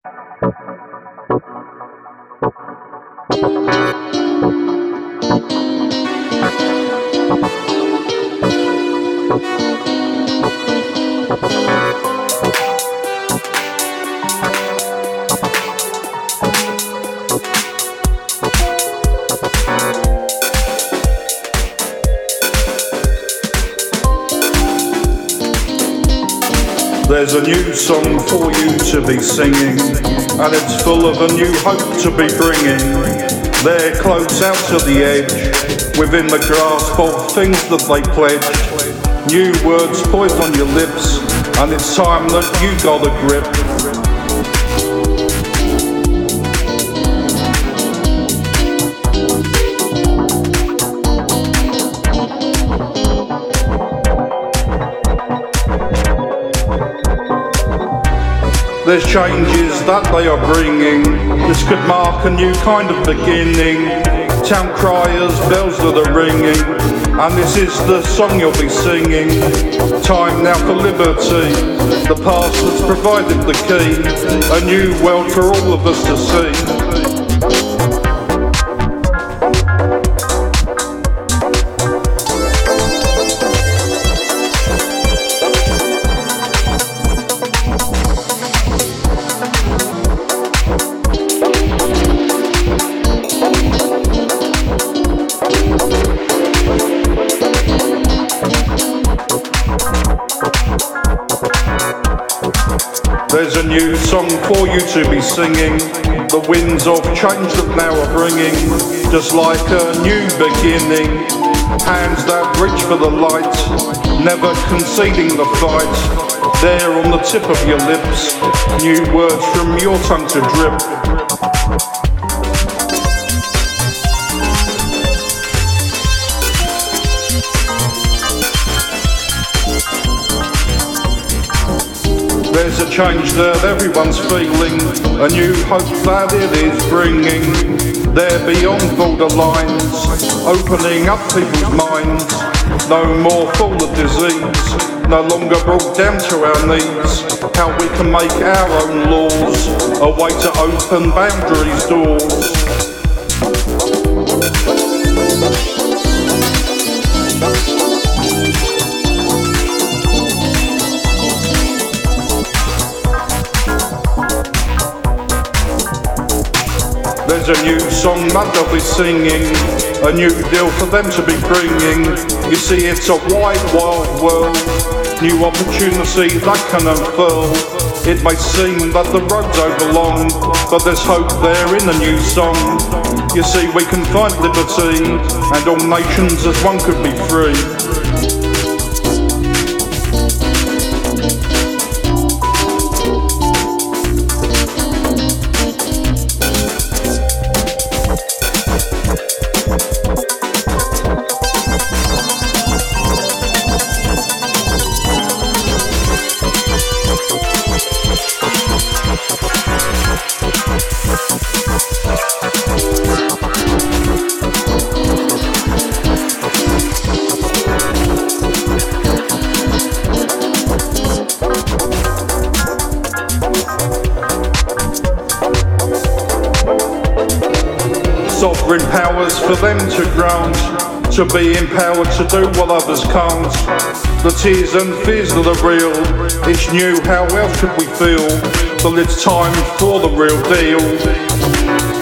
There's a new song for you to be singing, and it's full of a new hope to be bringing. They're close out to the edge, within the grasp of things that they pledged. New words poised on your lips, and it's time that you got a grip. There's changes that they are bringing. This could mark a new kind of beginning. Town criers, bells that are ringing, and this is the song you'll be singing. Time now for liberty, the past that's provided the key. A new world for all of us to see. There's a new song for you to be singing. The winds of change that now are bringing, just like a new beginning. Hands that reach for the light, never conceding the fight. There on the tip of your lips, new words from your tongue to drip. There's a change that everyone's feeling, a new hope that it is bringing. They're beyond borderlines, opening up people's minds. No more full of disease, no longer brought down to our knees. How we can make our own laws, a way to open boundaries doors. There's a new song that they'll be singing, a new deal for them to be bringing. You see, it's a wide, wild world, new opportunity that can unfurl. It may seem that the road's overlong, but there's hope there in a new song. You see, we can find liberty, and all nations as one could be free. Sovereign powers for them to grant, to be empowered to do what others can't. The tears and fears that are real, it's new, how else could we feel? Till it's time for the real deal.